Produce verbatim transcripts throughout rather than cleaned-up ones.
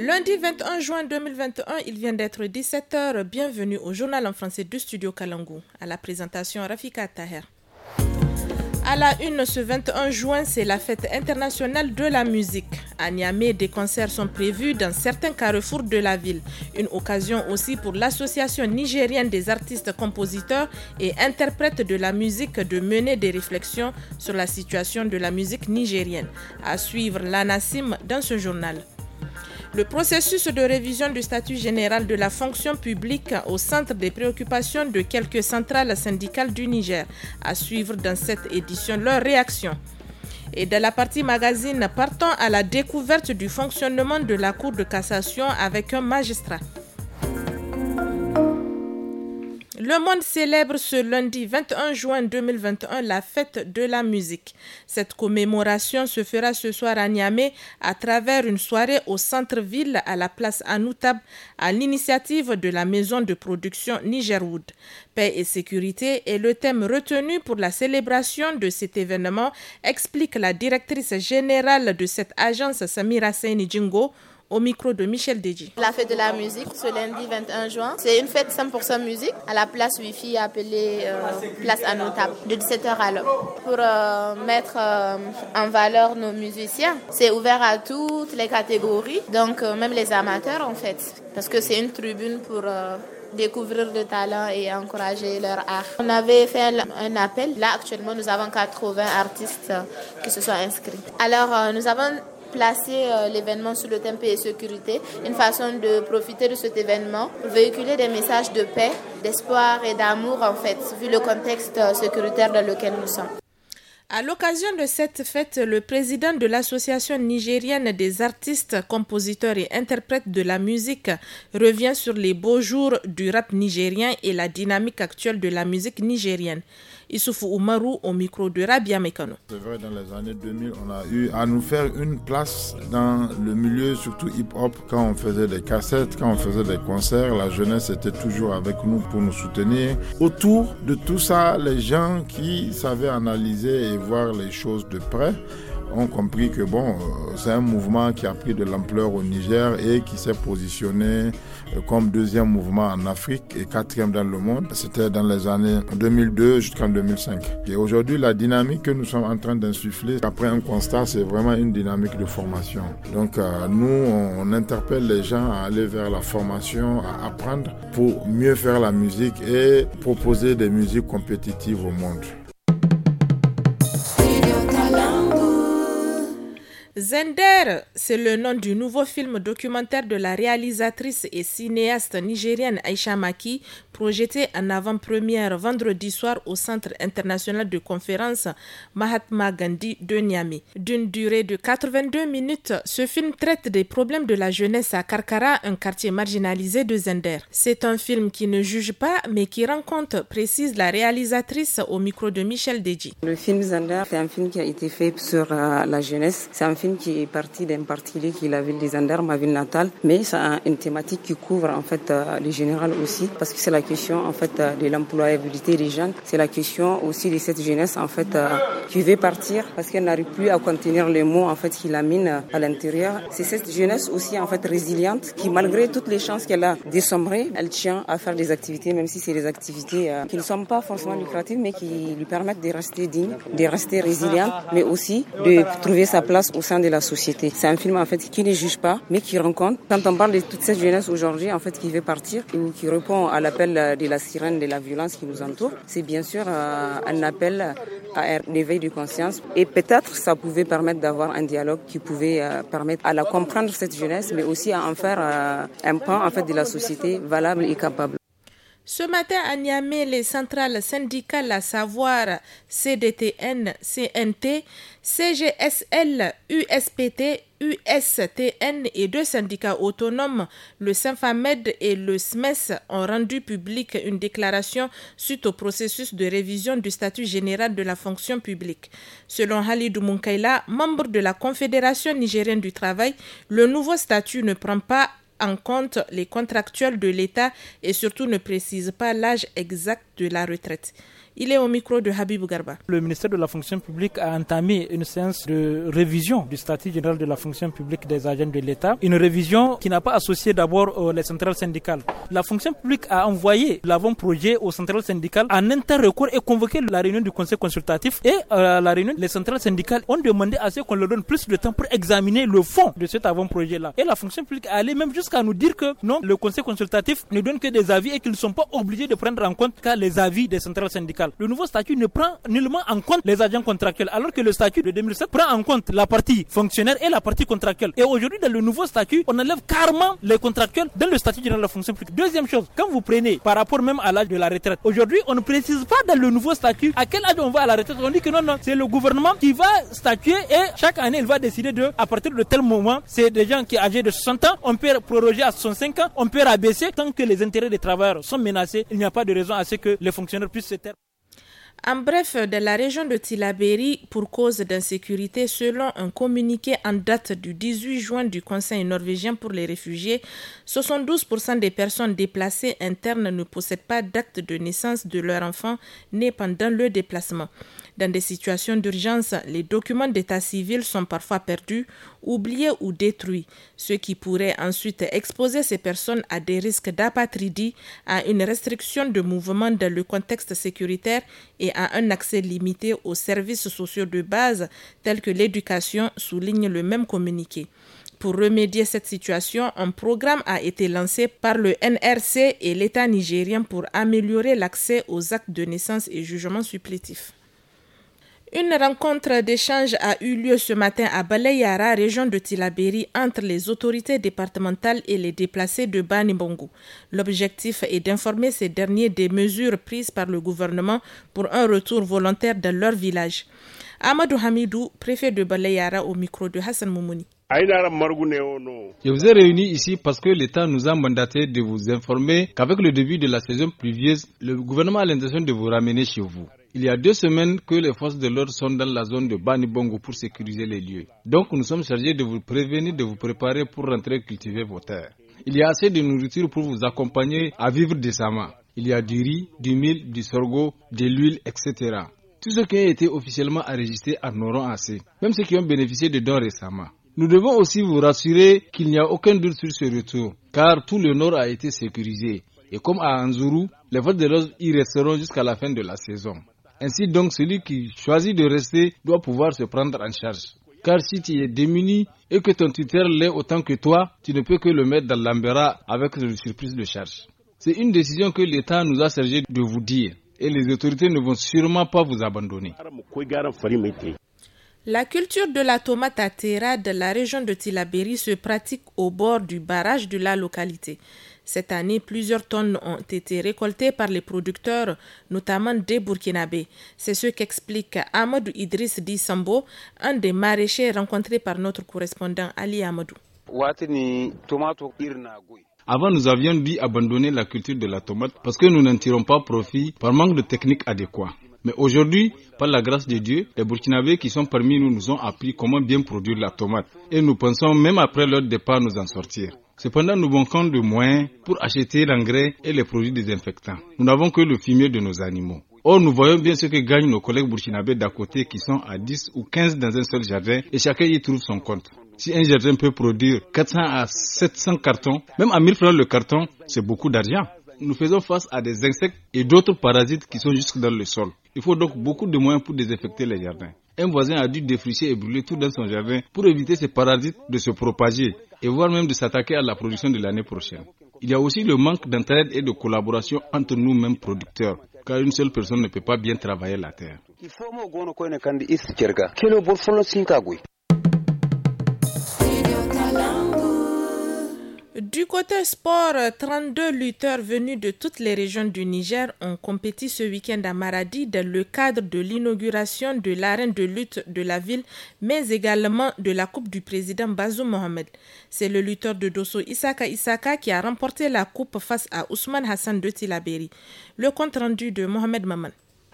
Lundi vingt et un juin deux mille vingt et un, il vient d'être dix-sept heures. Bienvenue au journal en français du studio Kalangu. À la présentation, Rafika Taher. À la une, ce vingt et un juin, c'est la fête internationale de la musique. À Niamey, des concerts sont prévus dans certains carrefours de la ville. Une occasion aussi pour l'Association nigérienne des artistes, compositeurs et interprètes de la musique de mener des réflexions sur la situation de la musique nigérienne. À suivre l'ANACIM dans ce journal. Le processus de révision du statut général de la fonction publique au centre des préoccupations de quelques centrales syndicales du Niger. À suivre dans cette édition leur réaction. Et dans la partie magazine, partons à la découverte du fonctionnement de la Cour de cassation avec un magistrat. Le monde célèbre ce lundi vingt et un juin deux mille vingt et un la fête de la musique. Cette commémoration se fera ce soir à Niamey à travers une soirée au centre-ville à la place Anoutab à l'initiative de la maison de production Nigerwood. Paix et sécurité est le thème retenu pour la célébration de cet événement, explique la directrice générale de cette agence Samira Seyni Djingo, au micro de Michel Deji. La fête de la musique, ce lundi vingt et un juin, c'est une fête cent pour cent musique à la place Wi-Fi appelée euh, place Anoutab, de dix-sept heures à l'heure. Pour euh, mettre euh, en valeur nos musiciens, c'est ouvert à toutes les catégories, donc euh, même les amateurs en fait, parce que c'est une tribune pour euh, découvrir le talent et encourager leur art. On avait fait un appel, là actuellement nous avons quatre-vingts artistes qui se sont inscrits. Alors euh, nous avons placer euh, l'événement sur le thème paix et sécurité, une façon de profiter de cet événement pour véhiculer des messages de paix, d'espoir et d'amour en fait, vu le contexte euh, sécuritaire dans lequel nous sommes. À l'occasion de cette fête, le président de l'Association nigérienne des artistes, compositeurs et interprètes de la musique revient sur les beaux jours du rap nigérien et la dynamique actuelle de la musique nigérienne. Issoufou Oumarou au micro de Rabia Mekano. C'est vrai, dans les années deux mille, on a eu à nous faire une place dans le milieu, surtout hip-hop, quand on faisait des cassettes, quand on faisait des concerts. La jeunesse était toujours avec nous pour nous soutenir. Autour de tout ça, les gens qui savaient analyser et voir les choses de près ont compris que bon, c'est un mouvement qui a pris de l'ampleur au Niger et qui s'est positionné comme deuxième mouvement en Afrique et quatrième dans le monde. C'était dans les années deux mille deux jusqu'en deux mille cinq. Et aujourd'hui, la dynamique que nous sommes en train d'insuffler, après un constat, c'est vraiment une dynamique de formation. Donc euh, nous, on, on interpelle les gens à aller vers la formation, à apprendre pour mieux faire la musique et proposer des musiques compétitives au monde. Zender, c'est le nom du nouveau film documentaire de la réalisatrice et cinéaste nigérienne Aïcha Maki, projeté en avant-première vendredi soir au Centre international de conférence Mahatma Gandhi de Niamey. D'une durée de quatre-vingt-deux minutes, ce film traite des problèmes de la jeunesse à Karkara, un quartier marginalisé de Zender. C'est un film qui ne juge pas, mais qui rend compte, précise la réalisatrice au micro de Michel Deji. Le film Zender, c'est un film qui a été fait sur euh, la jeunesse. C'est un film qui est parti d'un particulier qui est la ville de Zender, ma ville natale, mais ça a une thématique qui couvre en fait euh, les générales aussi, parce que c'est la question en fait euh, de l'employabilité des jeunes, c'est la question aussi de cette jeunesse en fait euh, qui veut partir parce qu'elle n'arrive plus à contenir les mots en fait qui la minent à l'intérieur. C'est cette jeunesse aussi en fait résiliente qui, malgré toutes les chances qu'elle a d'essombrer, elle tient à faire des activités, même si c'est des activités euh, qui ne sont pas forcément lucratives, mais qui lui permettent de rester digne, de rester résiliente, mais aussi de trouver sa place au sein de la société. C'est un film en fait qui ne juge pas, mais qui rencontre. Quand on parle de toute cette jeunesse aujourd'hui en fait qui veut partir ou qui répond à l'appel de la sirène de la violence qui nous entoure, c'est bien sûr euh, un appel à un éveil de conscience. Et peut-être ça pouvait permettre d'avoir un dialogue qui pouvait euh, permettre à la comprendre cette jeunesse, mais aussi à en faire euh, un pan en fait de la société valable et capable. Ce matin à Niamey, les centrales syndicales, à savoir C D T N, C N T, C G S L, U S P T, U S T N et deux syndicats autonomes, le Symphamed et le S M E S, ont rendu publique une déclaration suite au processus de révision du statut général de la fonction publique. Selon Halidou Munkaila, membre de la Confédération nigérienne du travail, le nouveau statut ne prend pas en compte les contractuels de l'État et surtout ne précise pas l'âge exact de la retraite. Il est au micro de Habibou Garba. Le ministère de la fonction publique a entamé une séance de révision du statut général de la fonction publique des agents de l'État. Une révision qui n'a pas associé d'abord euh, les centrales syndicales. La fonction publique a envoyé l'avant-projet aux centrales syndicales en inter-recours et convoqué la réunion du conseil consultatif. Et euh, la réunion, les centrales syndicales ont demandé à ce qu'on leur donne plus de temps pour examiner le fond de cet avant-projet-là. Et la fonction publique est allée même jusqu'à nous dire que non, le conseil consultatif ne donne que des avis et qu'ils ne sont pas obligés de prendre en compte qu'à les avis des centrales syndicales. Le nouveau statut ne prend nullement en compte les agents contractuels, alors que le statut de deux mille sept prend en compte la partie fonctionnaire et la partie contractuelle. Et aujourd'hui, dans le nouveau statut, on enlève carrément les contractuels dans le statut général de la fonction publique. Deuxième chose, quand vous prenez par rapport même à l'âge de la retraite, aujourd'hui, on ne précise pas dans le nouveau statut à quel âge on va à la retraite. On dit que non, non, c'est le gouvernement qui va statuer et chaque année, il va décider de, à partir de tel moment, c'est des gens qui sont âgés de soixante ans, on peut proroger à soixante-cinq ans, on peut rabaisser tant que les intérêts des travailleurs sont menacés. Il n'y a pas de raison à ce que les fonctionnaires puissent se taire. En bref, dans la région de Tillabéri, pour cause d'insécurité, selon un communiqué en date du dix-huit juin du Conseil norvégien pour les réfugiés, soixante-douze pour cent des personnes déplacées internes ne possèdent pas d'acte de naissance de leur enfant né pendant le déplacement. Dans des situations d'urgence, les documents d'état civil sont parfois perdus, oubliés ou détruits, ce qui pourrait ensuite exposer ces personnes à des risques d'apatridie, à une restriction de mouvement dans le contexte sécuritaire et à un accès limité aux services sociaux de base tels que l'éducation, souligne le même communiqué. Pour remédier à cette situation, un programme a été lancé par le N R C et l'État nigérien pour améliorer l'accès aux actes de naissance et jugements supplétifs. Une rencontre d'échange a eu lieu ce matin à Baleyara, région de Tillabéri, entre les autorités départementales et les déplacés de Bani Bongo. L'objectif est d'informer ces derniers des mesures prises par le gouvernement pour un retour volontaire dans leur village. Amadou Hamidou, préfet de Baleyara, au micro de Hassan Moumouni. Je vous ai réunis ici parce que l'État nous a mandaté de vous informer qu'avec le début de la saison pluvieuse, le gouvernement a l'intention de vous ramener chez vous. Il y a deux semaines que les forces de l'ordre sont dans la zone de Bani Bongo pour sécuriser les lieux. Donc nous sommes chargés de vous prévenir, de vous préparer pour rentrer cultiver vos terres. Il y a assez de nourriture pour vous accompagner à vivre décemment. Il y a du riz, du mil, du sorgho, de l'huile, et cetera. Tous ceux qui ont été officiellement enregistrés en auront assez, même ceux qui ont bénéficié de dons récemment. Nous devons aussi vous rassurer qu'il n'y a aucun doute sur ce retour, car tout le nord a été sécurisé. Et comme à Anzourou, les forces de l'ordre y resteront jusqu'à la fin de la saison. Ainsi donc, celui qui choisit de rester doit pouvoir se prendre en charge. Car si tu es démuni et que ton tuteur l'est autant que toi, tu ne peux que le mettre dans l'embarras avec le surplus de charge. C'est une décision que l'État nous a chargé de vous dire. Et les autorités ne vont sûrement pas vous abandonner. La culture de la tomate à terra de la région de Tillabéri se pratique au bord du barrage de la localité. Cette année, plusieurs tonnes ont été récoltées par les producteurs, notamment des Burkinabés. C'est ce qu'explique Amadou Idriss Dissambo, un des maraîchers rencontrés par notre correspondant Ali Amadou. Avant, nous avions dû abandonner la culture de la tomate parce que nous n'en tirons pas profit par manque de technique adéquate. Mais aujourd'hui, par la grâce de Dieu, les Burkinabés qui sont parmi nous nous ont appris comment bien produire la tomate. Et nous pensons même après leur départ nous en sortir. Cependant, nous manquons de moyens pour acheter l'engrais et les produits désinfectants. Nous n'avons que le fumier de nos animaux. Or, nous voyons bien ce que gagnent nos collègues burkinabés d'à côté qui sont à dix ou quinze dans un seul jardin et chacun y trouve son compte. Si un jardin peut produire quatre cents à sept cents cartons, même à mille francs le carton, c'est beaucoup d'argent. Nous faisons face à des insectes et d'autres parasites qui sont jusque dans le sol. Il faut donc beaucoup de moyens pour désinfecter les jardins. Un voisin a dû défricher et brûler tout dans son jardin pour éviter ces parasites de se propager et voire même de s'attaquer à la production de l'année prochaine. Il y a aussi le manque d'entraide et de collaboration entre nous-mêmes producteurs, car une seule personne ne peut pas bien travailler la terre. Du côté sport, trente-deux lutteurs venus de toutes les régions du Niger ont compéti ce week-end à Maradi dans le cadre de l'inauguration de l'arène de lutte de la ville, mais également de la Coupe du président Bazoum Mohamed. C'est le lutteur de Dosso Isaka Isaka qui a remporté la coupe face à Ousmane Hassan de Tillabéri. Le compte rendu de Mohamed Maman.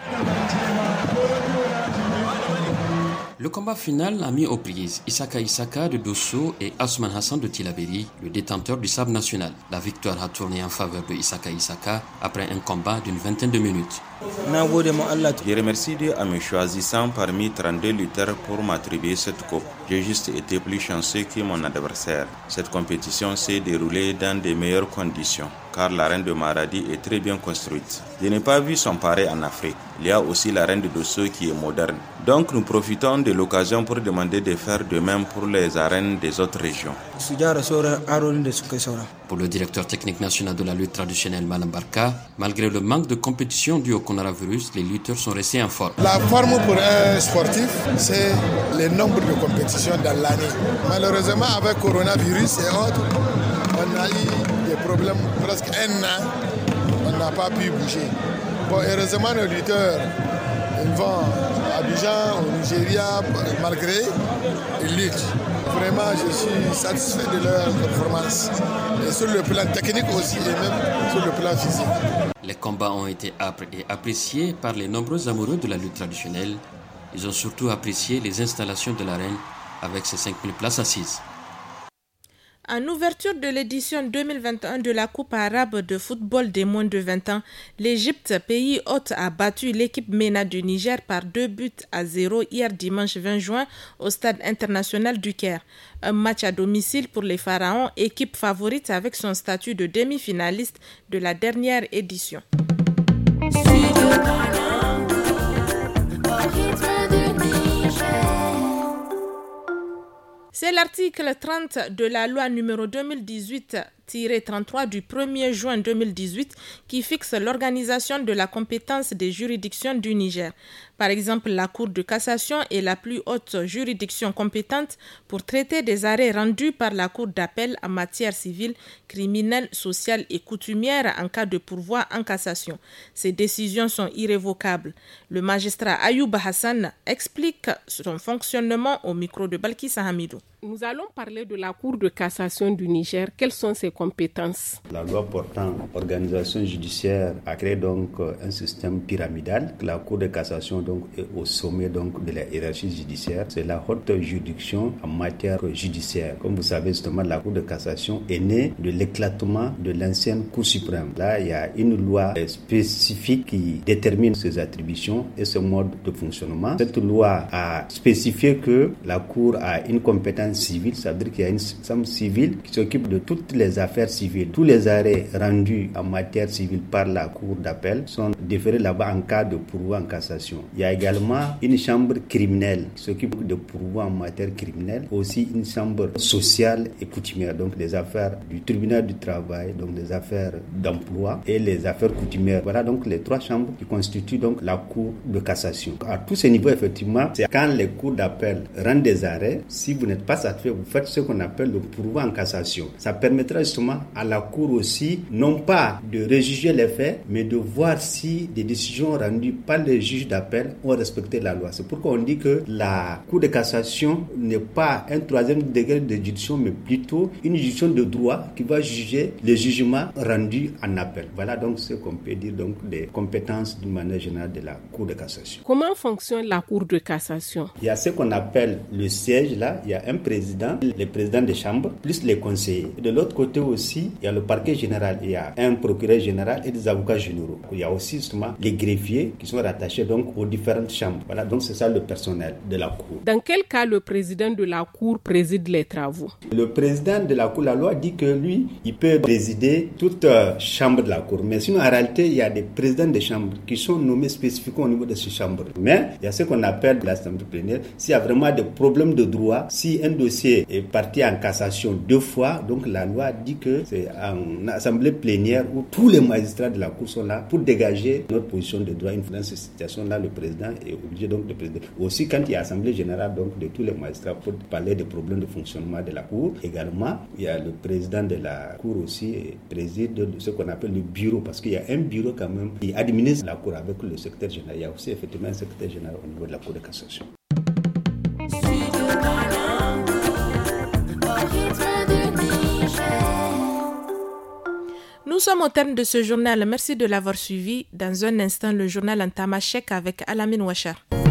Le combat final a mis aux prises Isaka Isaka de Dosso et Ousmane Hassan de Tillabéri, le détenteur du sabre national. La victoire a tourné en faveur de Isaka Isaka après un combat d'une vingtaine de minutes. Je remercie Dieu en me choisissant parmi trente-deux lutteurs pour m'attribuer cette coupe. J'ai juste été plus chanceux que mon adversaire. Cette compétition s'est déroulée dans de meilleures conditions, car l'arène de Maradi est très bien construite. Je n'ai pas vu son pareil en Afrique. Il y a aussi l'arène de Dosso qui est moderne. Donc nous profitons de l'occasion pour demander de faire de même pour les arènes des autres régions. Pour le directeur technique national de la lutte traditionnelle Malam Barka, malgré le manque de compétition dû au coronavirus, les lutteurs sont restés en forme. La forme pour un sportif, c'est le nombre de compétitions dans l'année. Malheureusement, avec coronavirus et autres, on a eu des problèmes presque un an. On n'a pas pu bouger. Bon, heureusement, nos lutteurs, ils vont à Abidjan, au Nigeria, malgré, ils luttent. Vraiment, je suis satisfait de leur performance. Et sur le plan technique aussi, et même sur le plan physique. Les combats ont été âpres et appréciés par les nombreux amoureux de la lutte traditionnelle. Ils ont surtout apprécié les installations de l'arène avec ses cinq mille places assises. En ouverture de l'édition deux mille vingt et un de la Coupe arabe de football des moins de vingt ans, l'Égypte, pays hôte, a battu l'équipe MENA du Niger par deux buts à zéro hier dimanche vingt juin au stade international du Caire. Un match à domicile pour les Pharaons, équipe favorite avec son statut de demi-finaliste de la dernière édition. C'est l'article trente de la loi numéro deux mille dix-huit tiret trente-trois du premier juin deux mille dix-huit qui fixe l'organisation de la compétence des juridictions du Niger. Par exemple, la Cour de cassation est la plus haute juridiction compétente pour traiter des arrêts rendus par la Cour d'appel en matière civile, criminelle, sociale et coutumière en cas de pourvoi en cassation. Ces décisions sont irrévocables. Le magistrat Ayoub Hassan explique son fonctionnement au micro de Balkissa Hamidou. Nous allons parler de la Cour de cassation du Niger. Quelles sont ses compétences? La loi portant organisation judiciaire a créé donc un système pyramidal. La Cour de cassation donc est au sommet donc de la hiérarchie judiciaire. C'est la haute juridiction en matière judiciaire. Comme vous savez justement, la Cour de cassation est née de l'éclatement de l'ancienne Cour suprême. Là, il y a une loi spécifique qui détermine ses attributions et ce mode de fonctionnement. Cette loi a spécifié que la Cour a une compétence civile, ça veut dire qu'il y a une chambre civile qui s'occupe de toutes les affaires civiles. Tous les arrêts rendus en matière civile par la Cour d'appel sont déférés là-bas en cas de pourvoi en cassation. Il y a également une chambre criminelle qui s'occupe de pourvoi en matière criminelle, aussi une chambre sociale et coutumière, donc les affaires du tribunal du travail, donc les affaires d'emploi et les affaires coutumières. Voilà donc les trois chambres qui constituent donc la Cour de cassation. À tous ces niveaux, effectivement, c'est quand les cours d'appel rendent des arrêts, si vous n'êtes pas satisfait, vous faites ce qu'on appelle le pourvoi en cassation. Ça permettra justement à la Cour aussi, non pas de rejuger les faits, mais de voir si des décisions rendues par les juges d'appel ont respecté la loi. C'est pourquoi on dit que la Cour de cassation n'est pas un troisième degré de juridiction, mais plutôt une juridiction de droit qui va juger les jugements rendus en appel. Voilà donc ce qu'on peut dire donc des compétences d'une manière générale de la Cour de cassation. Comment fonctionne la Cour de cassation? Il y a ce qu'on appelle le siège là, il y a un président, les présidents des chambres, plus les conseillers. De l'autre côté aussi, il y a le parquet général, il y a un procureur général et des avocats généraux. Il y a aussi justement les greffiers qui sont rattachés donc aux différentes chambres. Voilà, donc c'est ça le personnel de la Cour. Dans quel cas le président de la Cour préside les travaux? Le président de la Cour, la loi dit que lui, il peut présider toute euh, chambre de la Cour. Mais sinon, en réalité, il y a des présidents de chambres qui sont nommés spécifiquement au niveau de ces chambres. Mais il y a ce qu'on appelle l'assemblée plénière. S'il y a vraiment des problèmes de droit, si un dossier est parti en cassation deux fois, donc la loi dit que c'est en assemblée plénière où tous les magistrats de la Cour sont là pour dégager notre position de droit. Dans cette situation-là, le président est obligé donc de présider. Aussi, quand il y a assemblée générale donc de tous les magistrats pour parler des problèmes de fonctionnement de la Cour, également, il y a le président de la Cour aussi et préside de ce qu'on appelle le bureau, parce qu'il y a un bureau quand même qui administre la Cour avec le secrétaire général. Il y a aussi effectivement un secrétaire général au niveau de la Cour de cassation. Nous sommes au terme de ce journal. Merci de l'avoir suivi. Dans un instant, le journal en tamashek avec Alamine Ouachar.